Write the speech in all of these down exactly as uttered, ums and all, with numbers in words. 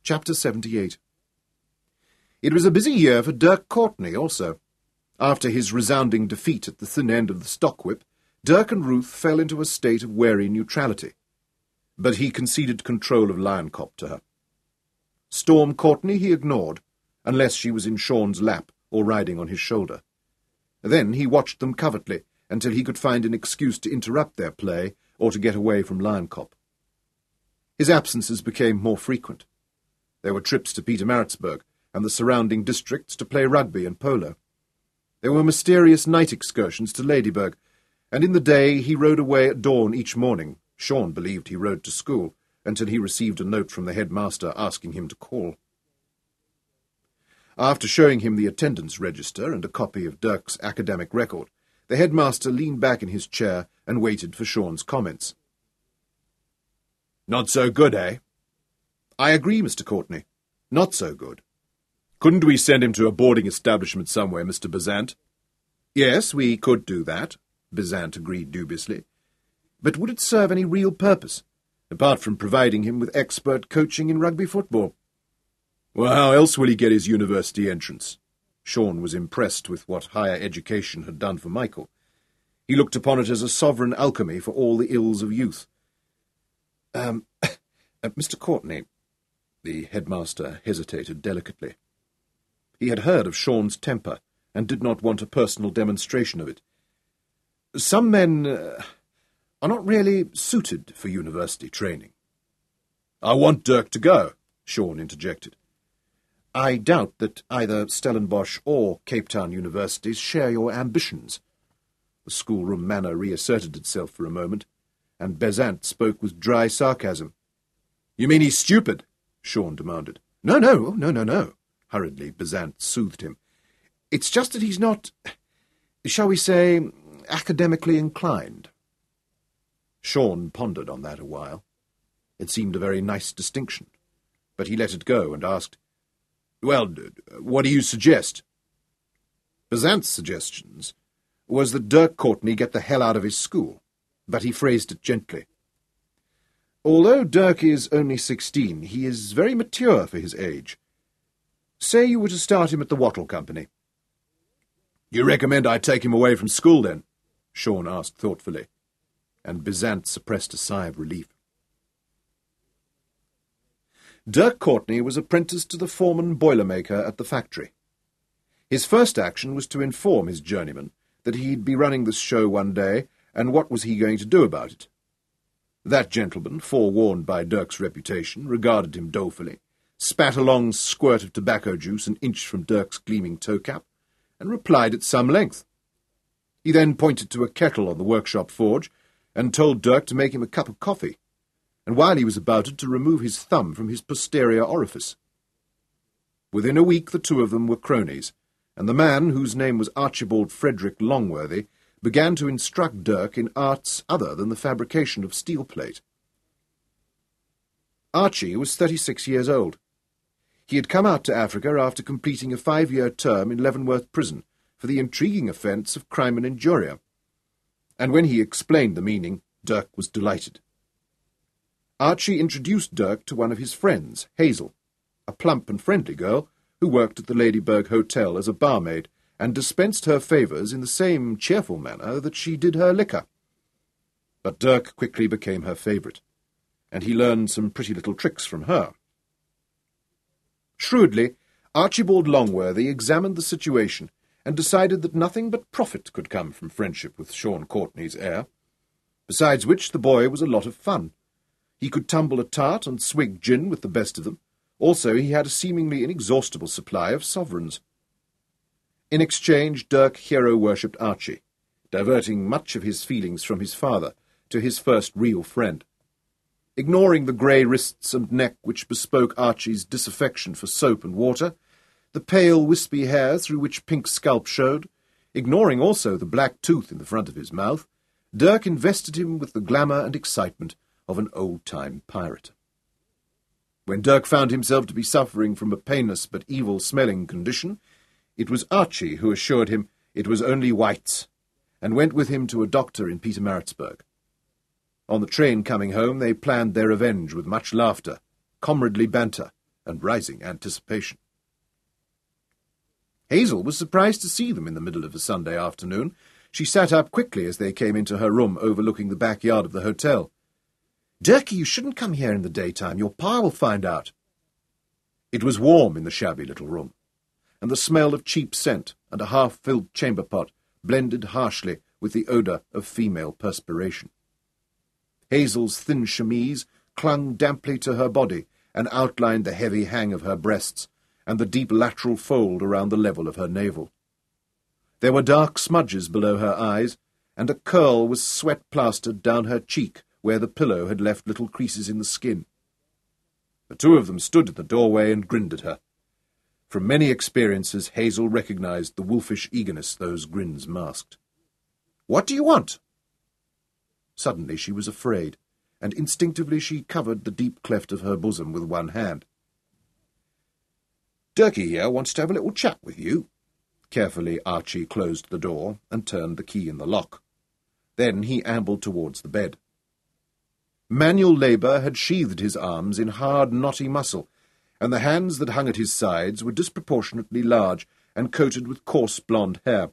Chapter seventy-eight. It was a busy year for Dirk Courtney also. After his resounding defeat at the thin end of the stockwhip, Dirk and Ruth fell into a state of wary neutrality. But he conceded control of Lioncop to her. Storm Courtney he ignored, unless she was in Sean's lap or riding on his shoulder. Then he watched them covertly until he could find an excuse to interrupt their play or to get away from Lioncop. His absences became more frequent. There were trips to Pietermaritzburg and the surrounding districts to play rugby and polo. There were mysterious night excursions to Ladysburg, and in the day he rode away at dawn each morning. Sean believed he rode to school, until he received a note from the headmaster asking him to call. After showing him the attendance register and a copy of Dirk's academic record, the headmaster leaned back in his chair and waited for Sean's comments. "Not so good, eh?" "I agree, Mister Courtney. Not so good." "Couldn't we send him to a boarding establishment somewhere, Mister Besant?" "Yes, we could do that," Besant agreed dubiously. "But would it serve any real purpose, apart from providing him with expert coaching in rugby football?" "Well, how else will he get his university entrance?" Sean was impressed with what higher education had done for Michael. He looked upon it as a sovereign alchemy for all the ills of youth. Um, uh, Mister Courtney," the headmaster hesitated delicately. He had heard of Sean's temper, and did not want a personal demonstration of it. "Some men uh, are not really suited for university training." "I want Dirk to go," Sean interjected. "I doubt that either Stellenbosch or Cape Town universities share your ambitions." The schoolroom manner reasserted itself for a moment, and Besant spoke with dry sarcasm. "You mean he's stupid?" Sean demanded. "No, no, no, no, no," hurriedly Besant soothed him. "It's just that he's not, shall we say, academically inclined." Sean pondered on that a while. It seemed a very nice distinction, but he let it go and asked, "Well, what do you suggest?" Besant's suggestions was that Dirk Courtney get the hell out of his school, but he phrased it gently. "Although Dirk is only sixteen, he is very mature for his age. Say you were to start him at the Wattle Company." "You recommend I take him away from school, then?" Sean asked thoughtfully, and Besant suppressed a sigh of relief. Dirk Courtney was apprenticed to the foreman boilermaker at the factory. His first action was to inform his journeyman that he'd be running the show one day, and what was he going to do about it. That gentleman, forewarned by Dirk's reputation, regarded him dolefully, spat a long squirt of tobacco juice an inch from Dirk's gleaming toe-cap, and replied at some length. He then pointed to a kettle on the workshop forge, and told Dirk to make him a cup of coffee, and while he was about it to remove his thumb from his posterior orifice. Within a week the two of them were cronies, and the man, whose name was Archibald Frederick Longworthy, began to instruct Dirk in arts other than the fabrication of steel plate. Archie was thirty-six years old. He had come out to Africa after completing a five-year term in Leavenworth Prison for the intriguing offence of crime and injuria, and when he explained the meaning, Dirk was delighted. Archie introduced Dirk to one of his friends, Hazel, a plump and friendly girl who worked at the Ladysburg Hotel as a barmaid and dispensed her favours in the same cheerful manner that she did her liquor. But Dirk quickly became her favourite, and he learned some pretty little tricks from her. Shrewdly, Archibald Longworthy examined the situation and decided that nothing but profit could come from friendship with Sean Courtney's heir, besides which the boy was a lot of fun. He could tumble a tart and swig gin with the best of them. Also, he had a seemingly inexhaustible supply of sovereigns. In exchange, Dirk hero-worshipped Archie, diverting much of his feelings from his father to his first real friend. Ignoring the grey wrists and neck which bespoke Archie's disaffection for soap and water, the pale, wispy hair through which pink scalp showed, ignoring also the black tooth in the front of his mouth, Dirk invested him with the glamour and excitement of an old-time pirate. When Dirk found himself to be suffering from a painless but evil-smelling condition, it was Archie who assured him it was only whites, and went with him to a doctor in Pietermaritzburg. On the train coming home they planned their revenge with much laughter, comradely banter, and rising anticipation. Hazel was surprised to see them in the middle of a Sunday afternoon. She sat up quickly as they came into her room overlooking the backyard of the hotel. "Durkee, you shouldn't come here in the daytime. Your pa will find out." It was warm in the shabby little room, and the smell of cheap scent and a half-filled chamber pot blended harshly with the odour of female perspiration. Hazel's thin chemise clung damply to her body and outlined the heavy hang of her breasts and the deep lateral fold around the level of her navel. There were dark smudges below her eyes, and a curl was sweat-plastered down her cheek where the pillow had left little creases in the skin. The two of them stood at the doorway and grinned at her. From many experiences, Hazel recognized the wolfish eagerness those grins masked. "What do you want?" Suddenly she was afraid, and instinctively she covered the deep cleft of her bosom with one hand. "Durkee here wants to have a little chat with you." Carefully Archie closed the door and turned the key in the lock. Then he ambled towards the bed. Manual labour had sheathed his arms in hard, knotty muscle, and the hands that hung at his sides were disproportionately large and coated with coarse blonde hair.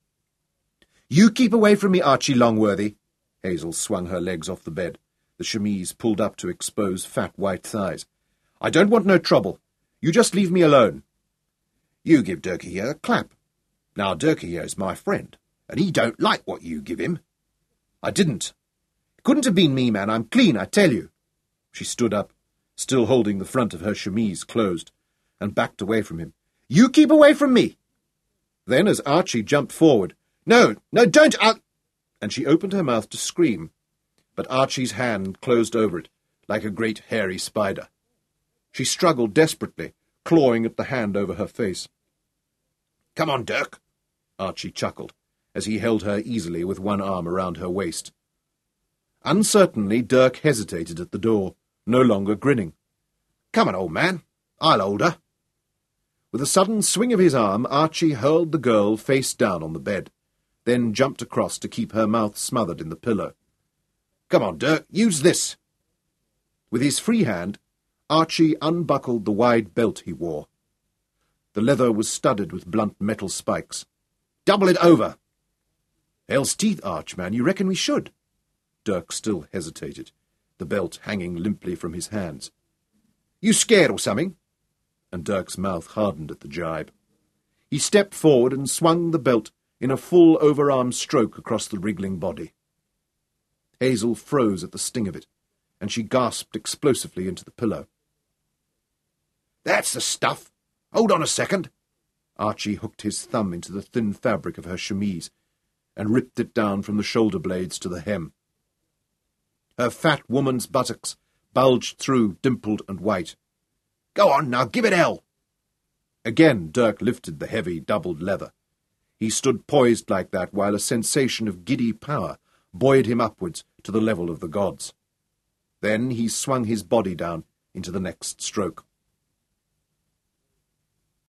"You keep away from me, Archie Longworthy." Hazel swung her legs off the bed, the chemise pulled up to expose fat white thighs. "I don't want no trouble. You just leave me alone." "You give Durkee here a clap. Now Durkee here is my friend, and he don't like what you give him." "I didn't. It couldn't have been me, man. I'm clean, I tell you." She stood up, still holding the front of her chemise closed, and backed away from him. "You keep away from me." Then, as Archie jumped forward, "No, no, don't, I'll—" and she opened her mouth to scream, but Archie's hand closed over it, like a great hairy spider. She struggled desperately, clawing at the hand over her face. "Come on, Dirk," Archie chuckled, as he held her easily with one arm around her waist. Uncertainly, Dirk hesitated at the door, no longer grinning. "Come on, old man. I'll hold her." With a sudden swing of his arm, Archie hurled the girl face down on the bed, then jumped across to keep her mouth smothered in the pillow. "Come on, Dirk, use this." With his free hand, Archie unbuckled the wide belt he wore. The leather was studded with blunt metal spikes. "Double it over." "Hell's teeth, Arch, man, you reckon we should?" Dirk still hesitated, the belt hanging limply from his hands. "You scared or something?" And Dirk's mouth hardened at the jibe. He stepped forward and swung the belt in a full overarm stroke across the wriggling body. Hazel froze at the sting of it, and she gasped explosively into the pillow. "That's the stuff! Hold on a second." Archie hooked his thumb into the thin fabric of her chemise and ripped it down from the shoulder blades to the hem. Her fat woman's buttocks bulged through, dimpled and white. "Go on, now give it hell!" Again Dirk lifted the heavy, doubled leather. He stood poised like that while a sensation of giddy power buoyed him upwards to the level of the gods. Then he swung his body down into the next stroke.